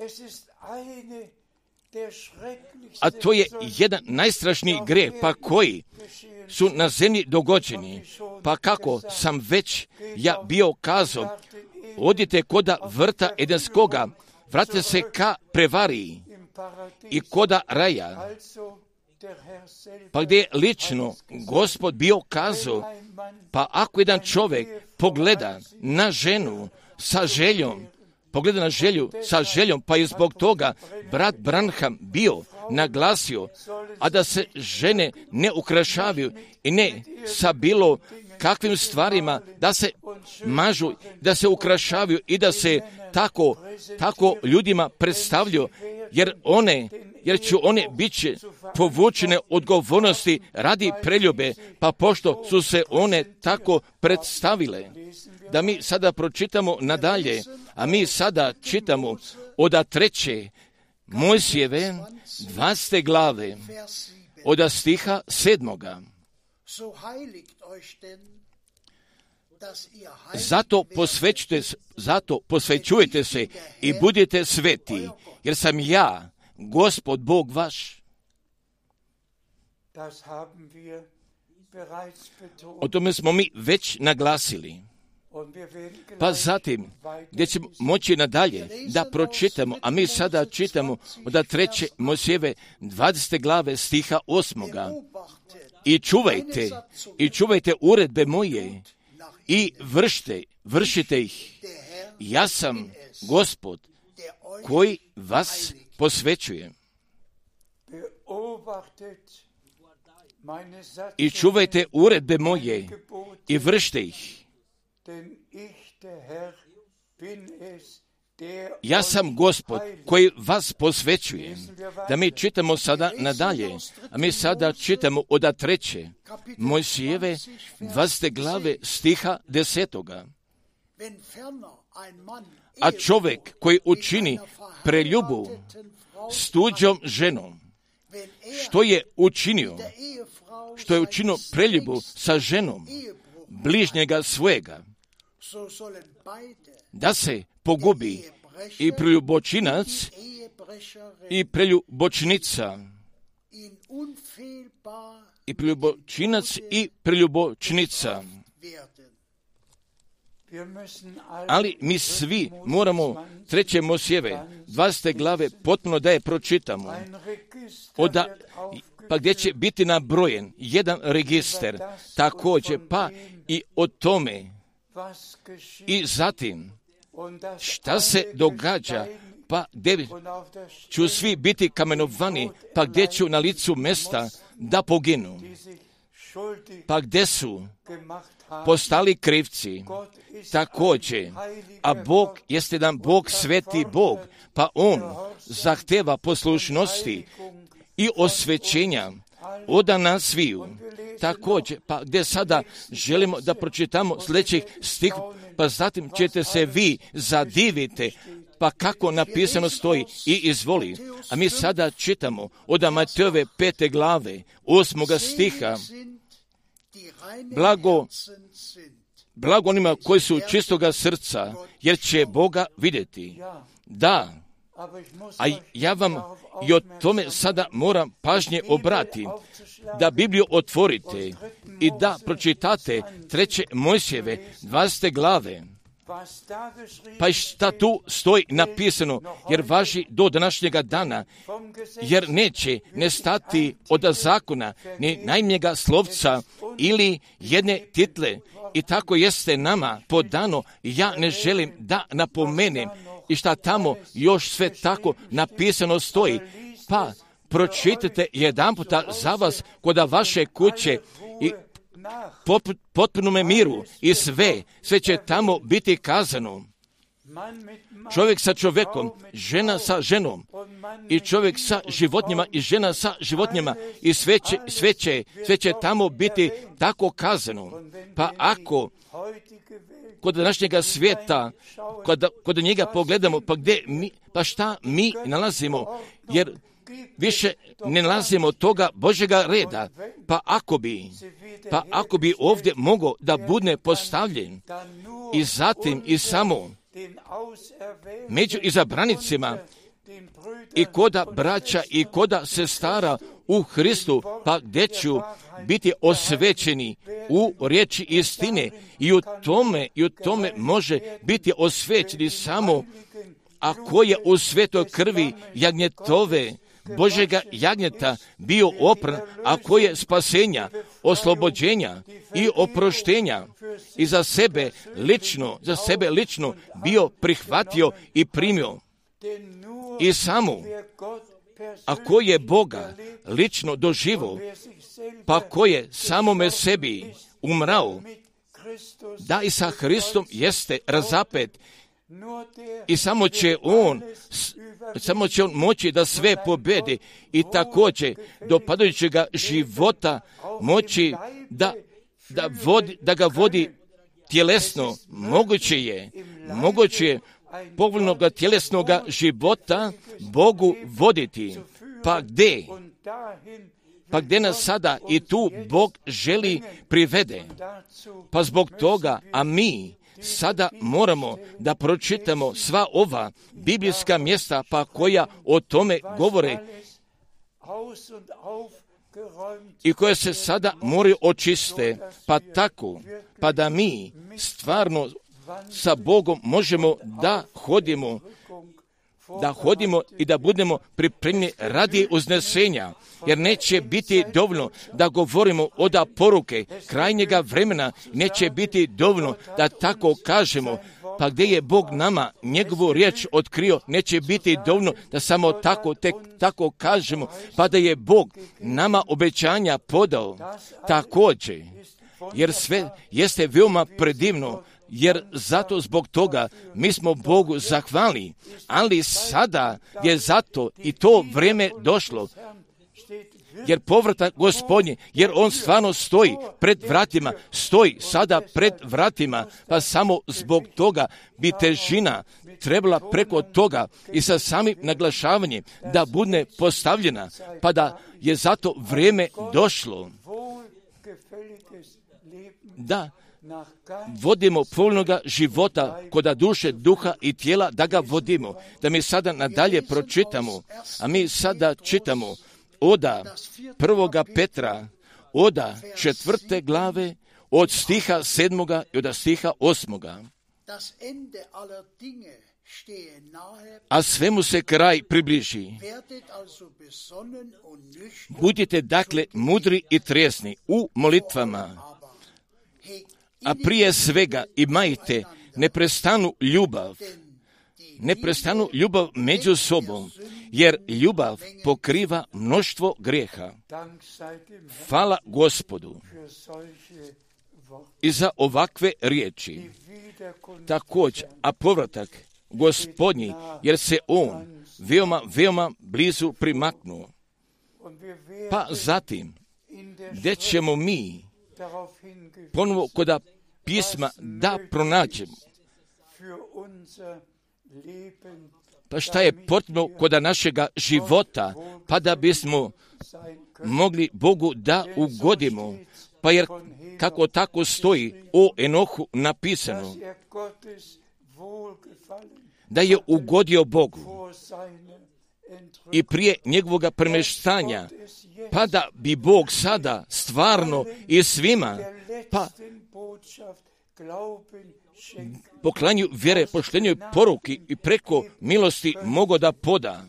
A to je jedan najstrašniji grijeh, pa koji su na zemlji dogođeni. Pa kako sam već ja bio kazao, odite koda vrta Edenskoga, vratite se ka prevariji i koda raja, pa gdje je lično Gospod bio kazao, pa ako jedan čovjek pogleda na ženu sa željom, pa je zbog toga brat Branham bio naglasio, a da se žene ne ukrašavaju i ne sa bilo kakvim stvarima, da se mažu, da se ukrašavaju i da se tako ljudima predstavljaju, jer će one bit će povučene odgovornosti radi preljube, pa pošto su se one tako predstavile. Da mi sada pročitamo nadalje, a mi sada čitamo od 3. Mojsijeve 20. glave, od stiha 7. Zato posvećujete se i budite sveti, jer sam ja, Gospod Bog vaš. O tome smo mi već naglasili. Pa zatim, gdje ćemo moći nadalje da pročitamo, a mi sada čitamo od 3. Mojsijeve 20. glave stiha 8. I čuvajte uredbe moje i vršite ih. Ja sam Gospod koji vas posvećuje. I čuvajte uredbe moje i vršite ih. Ja sam Gospod koji vas posvećuje. Da mi čitamo sada nadalje, a mi sada čitamo od 3. Mojsijeve 20. glave stiha 10. A čovjek koji učini preljubu s tuđom ženom, što je učinio preljubu sa ženom, bližnjega svojega, da se pogubi i preljubočinac i preljubočnica, i preljubočinac i preljubočnica. Ali mi svi moramo 3. Mojsijeve 20. glave potpuno da je pročitamo. Pa gdje će biti nabrojen jedan register, također pa i o tome. I zatim, šta se događa, pa gdje ću svi biti kamenovani, pa gdje ću na licu mesta da poginu, pa gdje su postali krivci, također, a Bog jeste jedan Bog, sveti Bog, pa On zahteva poslušnosti i osvećenja od nas sviju. Također, pa gdje sada želimo da pročitamo sljedećih stih, pa zatim ćete se vi zadivite, pa kako napisano stoji i izvoli. A mi sada čitamo od Matejove 5. glave, 8. stiha. Blago onima koji su čistoga srca, jer će Boga vidjeti. Da, a ja vam i o tome sada moram pažnje obratiti, da Bibliju otvorite i da pročitate 3. Mojsijeve 20. glave. Pa šta tu stoji napisano, jer važi do današnjega dana, jer neće nestati od zakona ni najmnjega slovca ili jedne title. I tako jeste nama podano. Ja ne želim da napomenem i šta tamo još sve tako napisano stoji. Pa pročitajte jedan puta za vas kod vaše kuće i potpunome miru i sve će tamo biti kazano. Čovjek sa čovjekom, žena sa ženom i čovjek sa životinjama i žena sa životinjama i sve će tamo biti tako kazano. Pa ako kod današnjega svijeta, kod njega pogledamo, pa šta mi nalazimo, jer više ne nalazimo toga Božjega reda, pa ako bi ovdje mogao da bude postavljen i zatim i samo među izabranicima i koda braća i koda sestara u Hristu, pa gdje ću biti osvećeni u riječi istine i u tome može biti osvećeni samo ako je u svetoj krvi jagnjetove Božjega jagnjeta bio opran, ako je spasenja, oslobođenja i oproštenja i za sebe lično bio prihvatio i primio. I samo ako je Boga lično doživo, pa ko je samome sebi umrao, da i sa Hristom jeste razapet, i samo će on moći da sve pobedi i također do padajućega života moći da ga vodi tjelesno. Moguće je povoljnoga tjelesnoga života Bogu voditi. Pa gdje nas sada i tu Bog želi privede. Pa zbog toga, a mi sada moramo da pročitamo sva ova biblijska mjesta pa koja o tome govore i koje se sada moraju očiste, pa da mi stvarno sa Bogom možemo da hodimo i da budemo pripremljeni radi uznesenja, jer neće biti dovoljno da govorimo od poruke krajnjega vremena, neće biti dovoljno da tako kažemo, pa gdje je Bog nama njegovu riječ otkrio, neće biti dovoljno da samo tako kažemo, pa da je Bog nama obećanja podao također, jer sve jeste veoma predivno, jer zato zbog toga mi smo Bogu zahvalni, ali sada je zato i to vrijeme došlo, jer povratak Gospodnji, jer on stvarno stoji sada pred vratima, pa samo zbog toga bi težina trebala preko toga i sa samim naglašavanjem da bude postavljena, pa da je zato vrijeme došlo. Da, vodimo polnoga života koda duše, duha i tijela, da ga vodimo. Da mi sada nadalje pročitamo, a mi sada čitamo oda 1. Petra, oda 4. glave, od stiha 7. i od stiha 8. A svemu se kraj približi. Budite dakle mudri i trijesni u molitvama, a prije svega imajte neprestanu ljubav među sobom, jer ljubav pokriva mnoštvo grijeha. Hvala Gospodu i za ovakve riječi. Također, a povratak Gospodnji, jer se on veoma blizu primaknuo. Pa zatim, gdje ćemo mi ponovo koda pisma da pronađemo? Pa šta je potrebno koda našega života, pa da bismo mogli Bogu da ugodimo? Pa jer kako tako stoji o Enohu napisano, da je ugodio Bogu i prije njegovoga premještanja, pa da bi Bog sada stvarno i svima, pa poklanju vjere, poštenjoj poruki i preko milosti mogo da poda,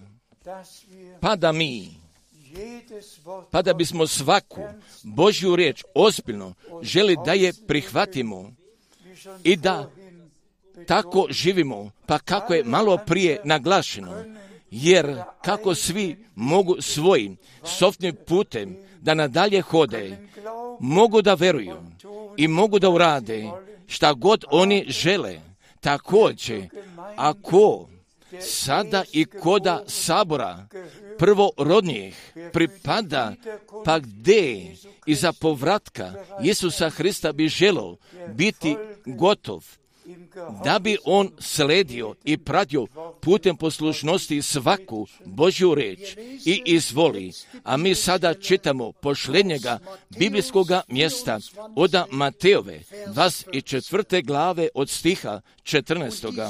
pa da bismo svaku Božju riječ ozbiljno želi da je prihvatimo i da tako živimo, pa kako je malo prije naglašeno, jer kako svi mogu svojim sofnim putem da nadalje hode, mogu da veruju i mogu da urade šta god oni žele. Također, ako sada i koda sabora prvorodnijih pripada, pa gdje iza povratka Isusa Hrista bi želio biti gotov, da bi on sledio i pratio putem poslušnosti svaku Božju riječ i izvoli. A mi sada čitamo posljednjega biblijskoga mjesta od Mateove 24. glave od stiha 14.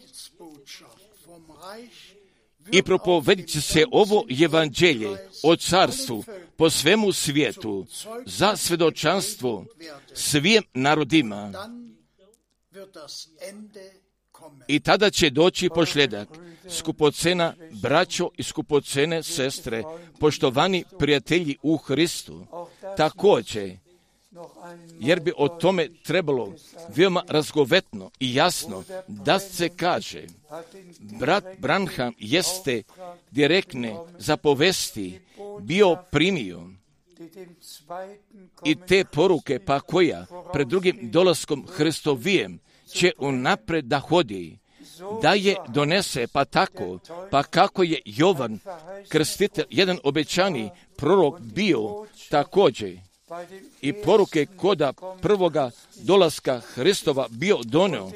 I propovedit će se ovo evanđelje o carstvu po svemu svijetu za svjedočanstvo svim narodima. I tada će doći posljedak. Skupocena braćo i skupocene sestre, poštovani prijatelji u Hristu, također, jer bi o tome trebalo veoma razgovetno i jasno da se kaže, brat Branham jeste direktne zapovesti bio primio i te poruke pa koja pred drugim dolaskom Hristovijem će unapred da hodi, da je donese pa tako, pa kako je Jovan Krstitelj, jedan obećani prorok bio također, i poruke koda prvoga dolaska Hristova bio donio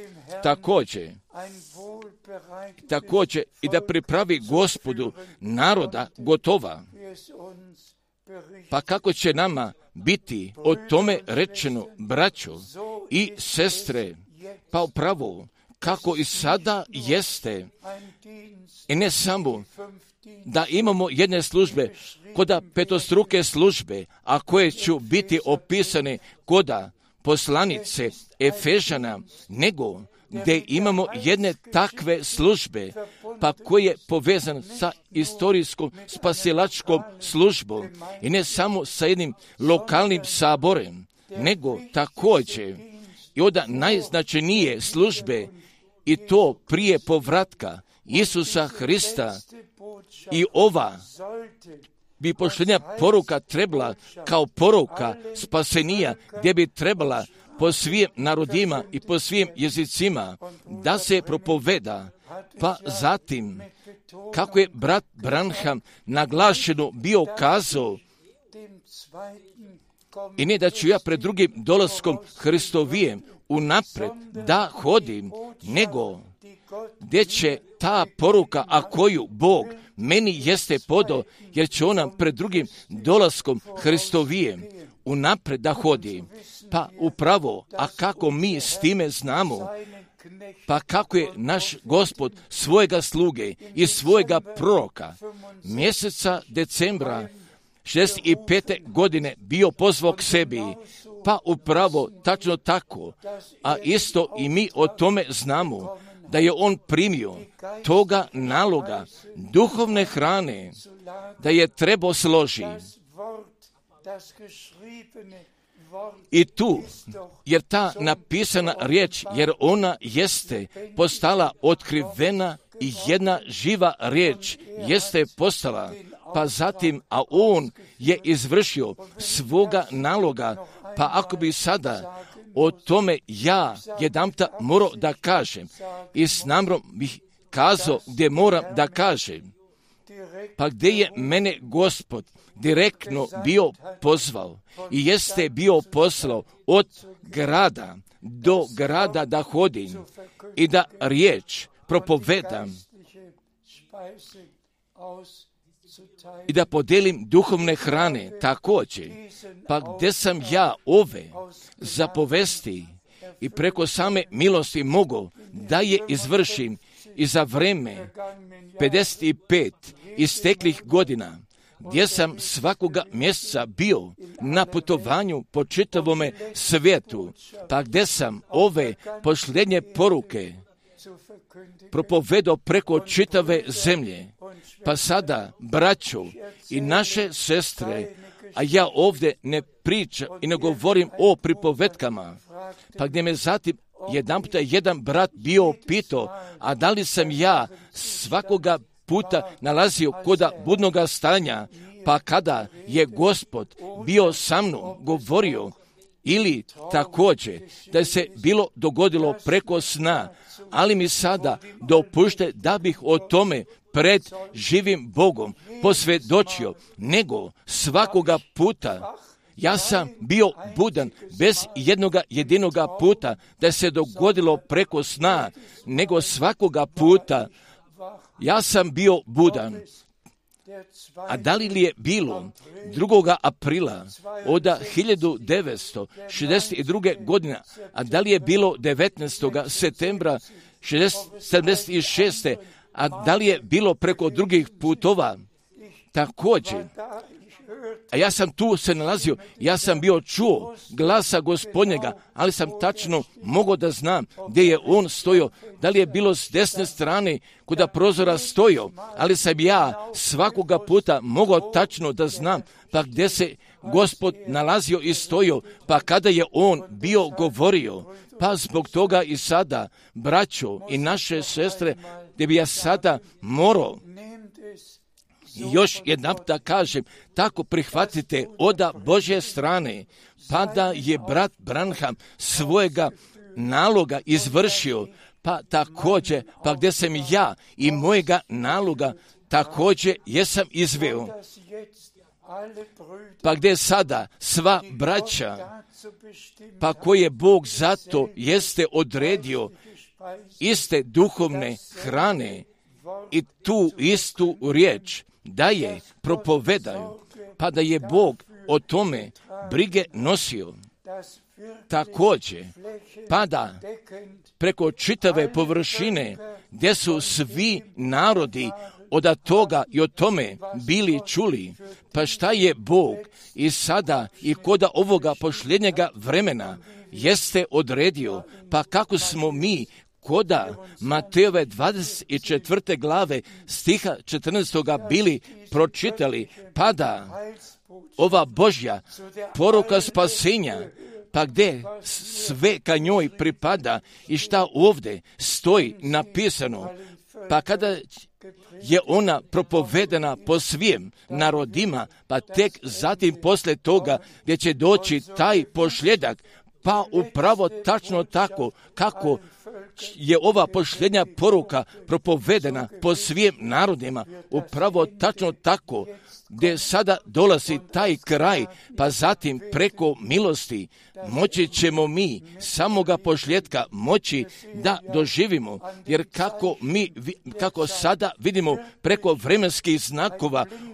također i da pripravi Gospodu naroda gotova. Pa kako će nama biti o tome rečeno, braćo i sestre, pa upravo kako i sada jeste, i ne samo da imamo jedne službe, koda petostruke službe, a koje će biti opisane koda poslanice Efežana, nego gdje imamo jedne takve službe, pa koje je povezan sa istorijskom spasilačkom službom i ne samo sa jednim lokalnim saborem, nego također i od najznačajnije službe, i to prije povratka Isusa Hrista. I ova bi posljednja poruka trebala kao poruka spasenija, gdje bi trebala po svim narodima i po svim jezicima da se propoveda. Pa zatim, kako je brat Branham naglašeno bio kazao, i ne da ću ja pred drugim dolaskom Hristovijem unapred da hodim, nego gdje će ta poruka, a koju Bog meni jeste podao, jer će ona pred drugim dolaskom Hristovijem unapred da hodi. Pa upravo, a kako mi s time znamo? Pa kako je naš Gospod svojega sluge i svojega proroka mjeseca decembra 65. godine bio pozvao k sebi, pa upravo tačno tako, a isto i mi o tome znamo, da je on primio toga naloga duhovne hrane, da je trebao složi. I tu, jer ta napisana riječ, jer ona jeste postala otkrivena i jedna živa riječ jeste postala, pa zatim, a on je izvršio svoga naloga, pa ako bi sada o tome ja jedanputa morao da kažem i s namrom bih kazao gdje moram da kažem, pa gdje je mene Gospod direktno bio pozvao i jeste bio poslao od grada do grada da hodim i da riječ propovedam i da podelim duhovne hrane također. Pa gdje sam ja ove zapovesti i preko same milosti mogu da je izvršim i za vreme 55 isteklih godina, gdje sam svakoga mjeseca bio na putovanju po čitavome svijetu, pa gdje sam ove posljednje poruke propovedao preko čitave zemlje. Pa sada, braćo i naše sestre, a ja ovdje ne pričam i ne govorim o pripovetkama, pa gdje me zatim jedanputa jedan brat bio pitao, a da li sam ja svakoga puta nalazio koda budnoga stanja, pa kada je Gospod bio sa mnom govorio, ili također da se bilo dogodilo preko sna, ali mi sada dopušte da bih o tome pred živim Bogom posvjedočio, nego svakoga puta ja sam bio budan bez jednoga jedinoga puta da se dogodilo preko sna, nego svakoga puta ja sam bio budan. A da li je bilo 2. aprila od 1962. godine, a da li je bilo 19. septembra 1976. a da li je bilo preko drugih putova također. A ja sam tu se nalazio, ja sam bio čuo glasa Gospodnjega, ali sam tačno mogao da znam gdje je on stojio, da li je bilo s desne strane kuda prozora stojio, ali sam ja svakoga puta mogao tačno da znam, pa gdje se Gospod nalazio i stojio, pa kada je on bio govorio, pa zbog toga i sada, braćo i naše sestre, gdje bi ja sada morao još jednaput da kažem, tako prihvatite od Božje strane, pa da je brat Branham svojega naloga izvršio, pa također, pa gdje sam ja i mojega naloga također jesam izveo, pa gdje sada sva braća, pa koje Bog zato jeste odredio iste duhovne hrane i tu istu riječ da je propovedaju, pa da je Bog o tome brige nosio. Također, pa da preko čitave površine gdje su svi narodi od toga i o tome bili čuli, pa šta je Bog i sada i koda ovoga posljednjega vremena jeste odredio, pa kako smo mi koda Matejove 24. glave stiha 14. bili pročitali, pa da ova Božja poruka spasenja, pa gdje sve ka njoj pripada i šta ovdje stoji napisano, pa kada je ona propovedena po svim narodima, pa tek zatim posle toga gdje će doći taj posljedak, pa upravo tačno tako kako je ova posljednja poruka propovedena po svim narodima, upravo tačno tako gdje sada dolazi taj kraj, pa zatim preko milosti moći ćemo mi samoga posljedka moći da doživimo, jer kako sada vidimo preko vremenskih znakova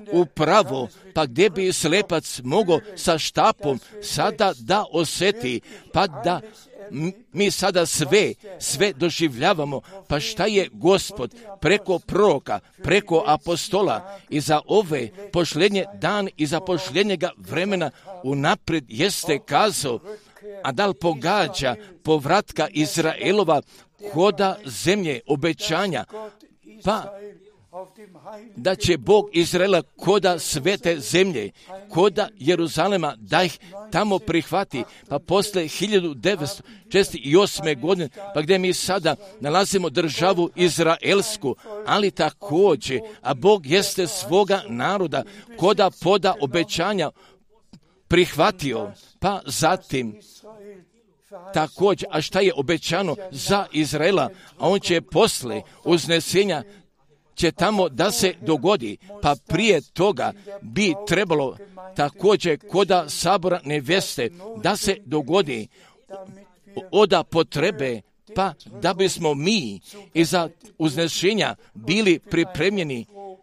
upravo, pa gdje bi slepac mogao sa štapom sada da osjeti, pa da mi sada sve doživljavamo, pa šta je Gospod preko proroka, preko apostola i za ove posljednje dan i za posljednjega vremena unaprijed jeste kazao, a da li pogađa povratka Izraelova koda zemlje obećanja, pa da će Bog Izraela koda svete zemlje, koda Jeruzalema, da ih tamo prihvati, pa posle 1948. godine, pa gdje mi sada nalazimo državu Izraelsku, ali također, a Bog jeste svoga naroda, koda poda obećanja prihvatio, pa zatim također, a šta je obećano za Izraela, a on će posle uznesenja će tamo da se dogodi, pa prije toga bi trebalo također koda sabora neveste da se dogodi oda potrebe, pa da bismo mi iza uznešenja bili pripremljeni,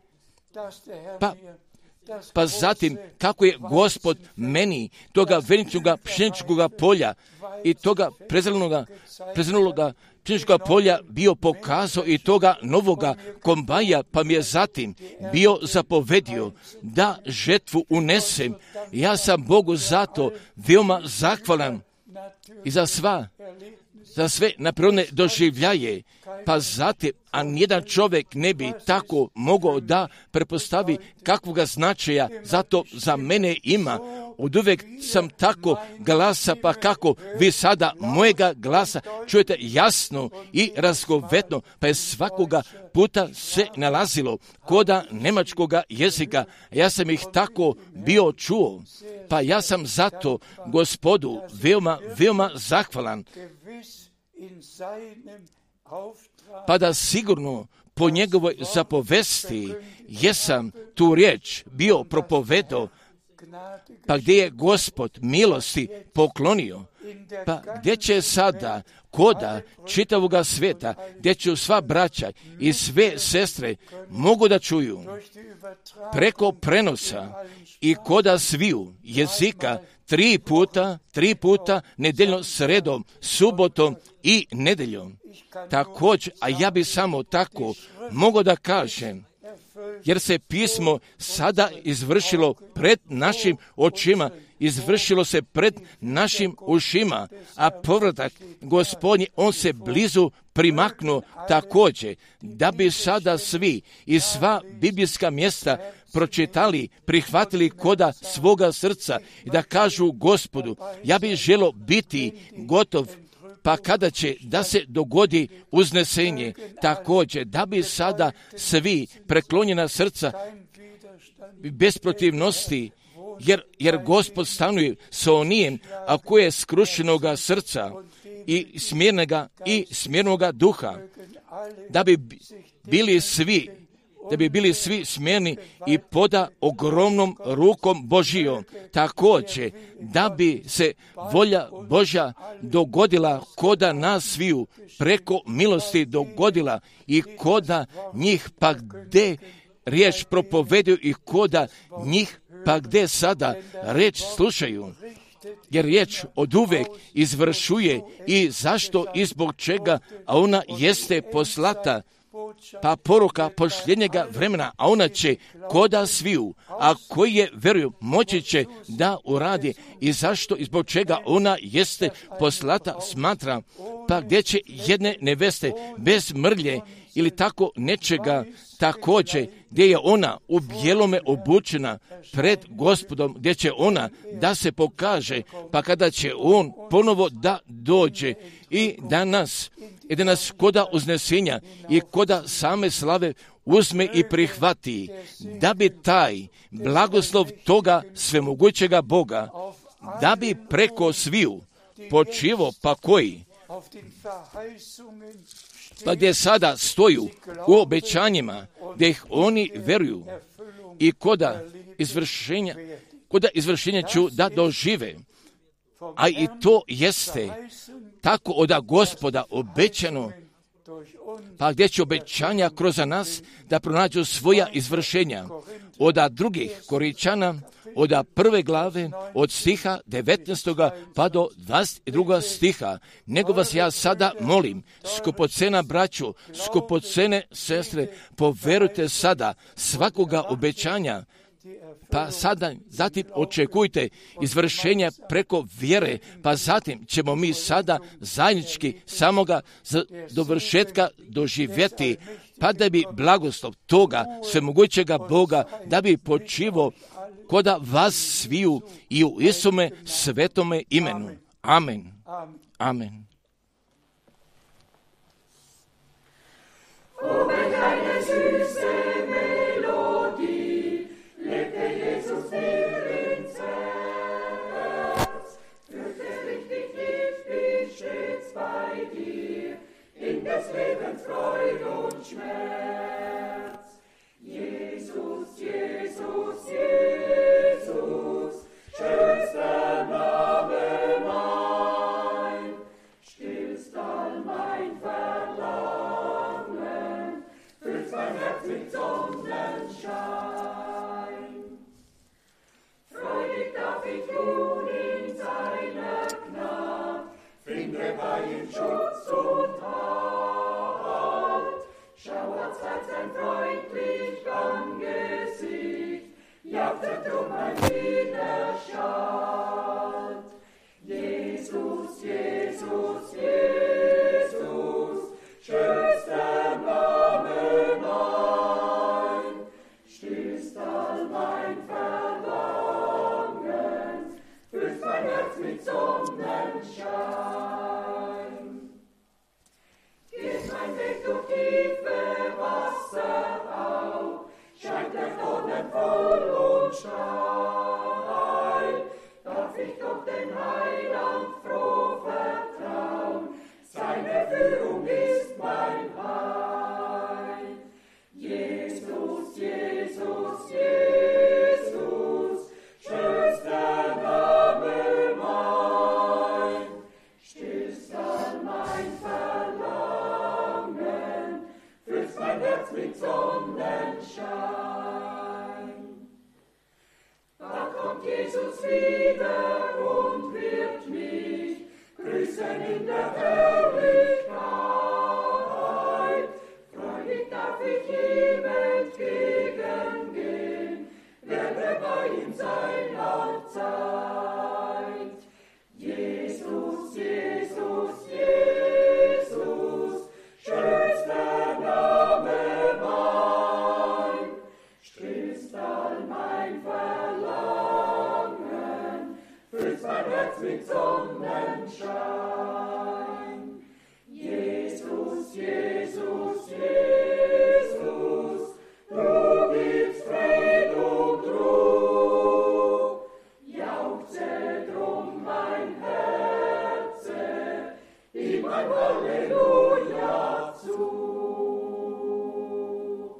pa zatim kako je Gospod meni toga veničnoga pšeničkoga polja i toga prezrenuloga pšeničkoga polja bio pokazao i toga novoga kombaja, pa mi je zatim bio zapovedio da žetvu unesem. Ja sam Bogu zato veoma zahvalan i za sve naprirodne doživljaje, pa zatim, a nijedan čovjek ne bi tako mogao da prepostavi kakvoga značaja zato za mene ima. Od uvijek sam tako glasa, pa kako vi sada mojega glasa čujete jasno i razgovetno, pa je svakoga puta se nalazilo koda njemačkoga jezika. Ja sam ih tako bio čuo, pa ja sam zato Gospodu veoma zahvalan, pa da sigurno po njegovoj zapovesti jesam tu riječ bio propovedao, pa gdje je Gospod milosti poklonio, pa gdje će sada koda čitavoga sveta, gdje će sva braća i sve sestre mogu da čuju preko prenosa i koda sviju jezika 3 puta nedeljno, sredom, subotom i nedeljom. Također, a ja bi samo tako mogao da kažem, jer se pismo sada izvršilo pred našim očima, izvršilo se pred našim ušima, a povratak Gospodnji, on se blizu primaknuo također, da bi sada svi i sva biblijska mjesta pročitali, prihvatili koda svoga srca i da kažu Gospodu, ja bih želio biti gotov, pa kada će da se dogodi uznesenje, također da bi sada svi preklonjena srca bez protivnosti, jer Gospod stanuje sa onijem, a koje je skrušenoga srca i smjernoga duha, da bi bili svi smjerni i poda ogromnom rukom Božijom. Također, da bi se volja Božja dogodila koda nas sviju, preko milosti dogodila i koda njih pa gde riječ propoveduju i koda njih pa gde sada riječ slušaju. Jer riječ od uvek izvršuje i zašto i zbog čega, a ona jeste poslata, pa poruka posljednjega vremena, a ona će koda sviju, a koji je veruju moći će da uradi i zašto i zbog čega ona jeste poslata, smatra, pa gdje će jedne neveste bez mrlje ili tako nečega, također gdje je ona u bijelome obučena pred Gospodom, gdje će ona da se pokaže, pa kada će on ponovo da dođe i da nas koda uznesenja i koda same slave uzme i prihvati, da bi taj blagoslov toga svemogućega Boga, da bi preko sviju počivo, pa koji? Pa gdje sada stoju u obećanjima, gdje ih oni veruju i koda izvršenja ću da dožive. A i to jeste tako od Gospoda obećano, pa gdje će obećanja kroz nas da pronađu svoja izvršenja. od drugih Koričana, od 1. glave, od stiha 19. pa do 22. stiha. Nego vas ja sada molim, skupocena braću, skupocene sestre, poverujte sada svakoga obećanja, pa sada zatim očekujte izvršenja preko vjere, pa zatim ćemo mi sada zajednički samoga dovršetka doživjeti, pa da bi blagoslov toga svemogućega Boga da bi počivo kod vas sviju i u Isume svetome imenu. Amen. Amen. Des Lebens Freud und Schmerz. Jesus, Jesus, Jesus, schönster Name mein, stillst all mein Verlangen, füllst mein Herz mit Sonnenschein. Freudig darf ich nun in seiner Gnade, finde bei ihm Schutz und Halt. Schauert sein freundlich Angesicht, jagtet mein Widerscheid. Jesus, Jesus, Jesus, schönster Name mein, stillst all mein Verlangen, füllst mein Herz mit Sonnenschein. Geht mein Weg durch tiefe Wasser auf, scheint der Dornen voll und steil, darf ich doch den Heiland froh vertrauen, seine Führung ist mein Heil. Jesus, Jesus, Jesus, schönster Name mein, stillst all mein Verlangen, füllst mein Herz mit Sonnenschein. Da kommt Jesus wieder und wird mich grüßen in der Herrlichkeit. Freudig darf ich ihm entgegengehen, werde bei ihm sein.